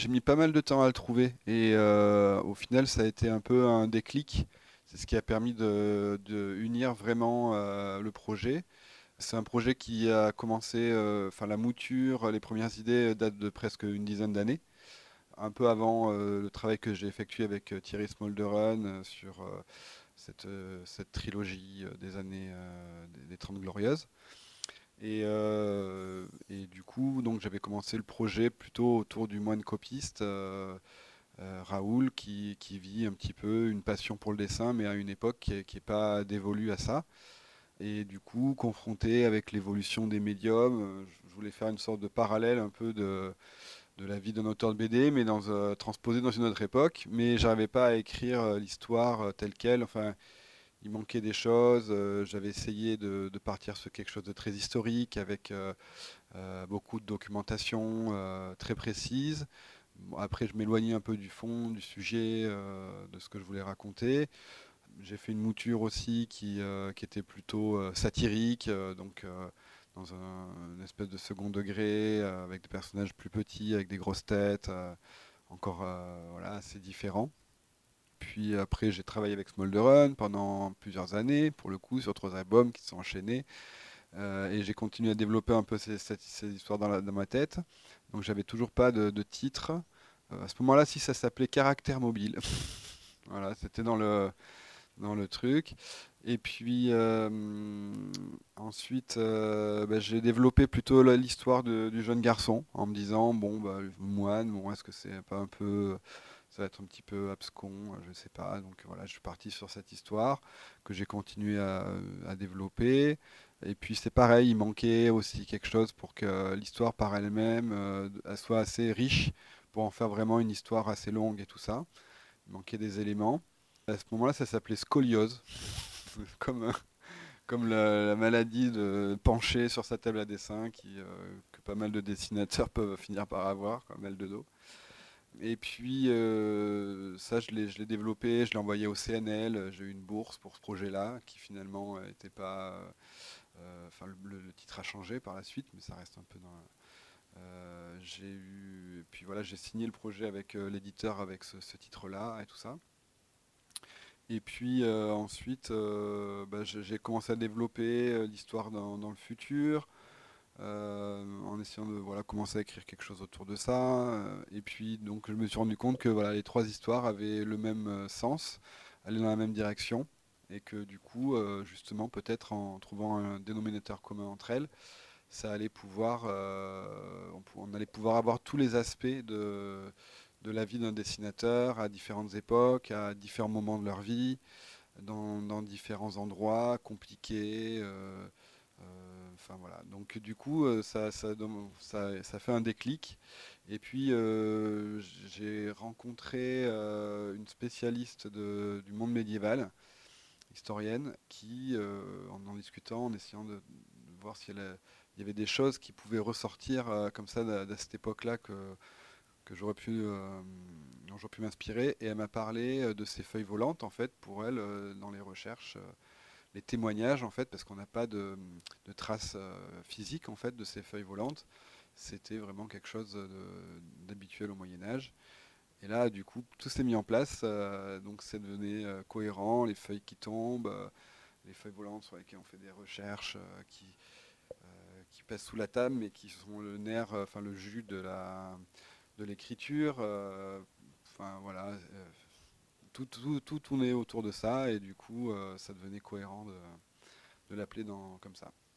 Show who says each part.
Speaker 1: j'ai mis pas mal de temps à le trouver et au final ça a été un peu un déclic. C'est ce qui a permis de unir vraiment le projet. C'est un projet qui a commencé, enfin la mouture, les premières idées datent de presque une dizaine d'années, un peu avant le travail que j'ai effectué avec Thierry Smolderen sur cette trilogie des années des 30 Glorieuses. Et du coup, donc j'avais commencé le projet plutôt autour du moine copiste Raoul qui vit un petit peu une passion pour le dessin, mais à une époque qui est pas dévolue à ça. Et du coup, confronté avec l'évolution des médiums, je voulais faire une sorte de parallèle un peu de la vie d'un auteur de BD, mais transposé dans une autre époque. Mais j'arrivais pas à écrire l'histoire telle quelle. Enfin, il manquait des choses. J'avais essayé de partir sur quelque chose de très historique, avec beaucoup de documentation très précise. Bon, après, je m'éloignais un peu du fond, du sujet, de ce que je voulais raconter. J'ai fait une mouture aussi qui était plutôt satirique, dans une espèce de second degré, avec des personnages plus petits, avec des grosses têtes, encore voilà, assez différents. Puis après, j'ai travaillé avec Smolderen pendant plusieurs années, pour le coup, sur trois albums qui se sont enchaînés. Et j'ai continué à développer un peu ces histoires dans ma tête. Donc j'avais toujours pas de titre. À ce moment-là, si ça s'appelait Caractère mobile. Voilà, c'était dans le truc. Et puis ensuite, bah, j'ai développé plutôt l'histoire du jeune garçon en me disant, bon, bah, moine, bon, est-ce que c'est pas un peu, ça va être un petit peu abscon, je sais pas. Donc voilà, je suis parti sur cette histoire que j'ai continué à développer. Et puis c'est pareil, il manquait aussi quelque chose pour que l'histoire par elle-même elle soit assez riche pour en faire vraiment une histoire assez longue et tout ça. Il manquait des éléments. À ce moment-là, ça s'appelait scoliose, comme, comme la maladie de pencher sur sa table à dessin que pas mal de dessinateurs peuvent finir par avoir, comme mal de dos. Et puis ça, je l'ai développé, je l'ai envoyé au CNL, j'ai eu une bourse pour ce projet-là, qui finalement n'était pas... Enfin, le titre a changé par la suite, mais ça reste un peu dans... j'ai eu... Et puis voilà, j'ai signé le projet avec l'éditeur avec ce titre-là et tout ça. Et puis ensuite, bah, j'ai commencé à développer l'histoire dans le futur, en essayant de voilà, commencer à écrire quelque chose autour de ça. Et puis donc je me suis rendu compte que voilà, les trois histoires avaient le même sens, allaient dans la même direction, et que du coup, justement, peut-être en trouvant un dénominateur commun entre elles, ça allait pouvoir, on allait pouvoir avoir tous les aspects de la vie d'un dessinateur à différentes époques, à différents moments de leur vie dans différents endroits compliqués. Enfin voilà. Donc du coup, ça fait un déclic. Et puis j'ai rencontré une spécialiste du monde médiéval, historienne, qui, en discutant, en essayant de voir si il y avait des choses qui pouvaient ressortir comme ça de cette époque-là que dont j'aurais pu m'inspirer. Et elle m'a parlé de ces feuilles volantes, en fait, pour elle, dans les recherches, les témoignages, en fait, parce qu'on n'a pas de traces physiques, en fait, de ces feuilles volantes. C'était vraiment quelque chose d'habituel au Moyen Âge. Et là, du coup, tout s'est mis en place, donc c'est devenu cohérent, les feuilles qui tombent, les feuilles volantes sur lesquelles on fait des recherches qui passent sous la table, mais qui sont le nerf, enfin le jus de l'écriture. Enfin voilà, tout tournait autour de ça et du coup ça devenait cohérent de l'appeler comme ça.